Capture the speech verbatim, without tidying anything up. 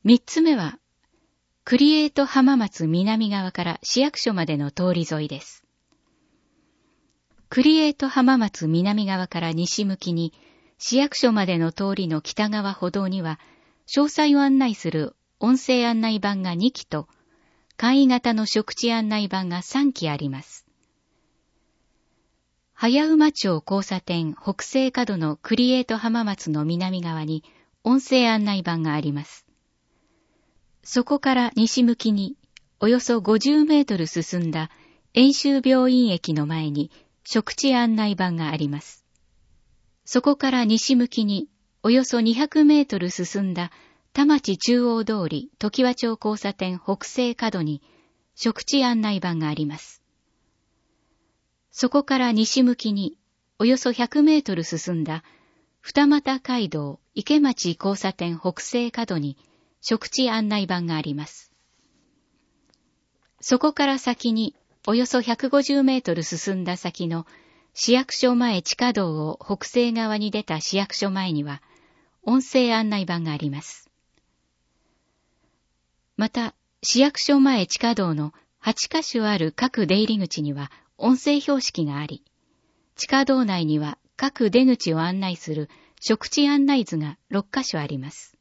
三つ目は、クリエイト浜松南側から市役所までの通り沿いです。クリエイト浜松南側から西向きに、市役所までの通りの北側歩道には、詳細を案内する音声案内板がにきと、簡易型の食地案内板がさんきあります。早馬町交差点北西角のクリエイト浜松の南側に音声案内板があります。そこから西向きにおよそごじゅうメートル進んだ遠州病院駅の前に食地案内板があります。そこから西向きにおよそにひゃくメートル進んだ田町中央通り常盤町交差点北西角に食地案内板があります。そこから西向きにおよそひゃくメートル進んだ二俣街道池町交差点北西角に食地案内板があります。そこから先におよそひゃくごじゅうメートル進んだ先の市役所前地下道を北西側に出た市役所前には音声案内板があります。また、市役所前地下道のはちかしょある各出入り口には音声標識があり、地下道内には各出口を案内する食地案内図がろっかしょあります。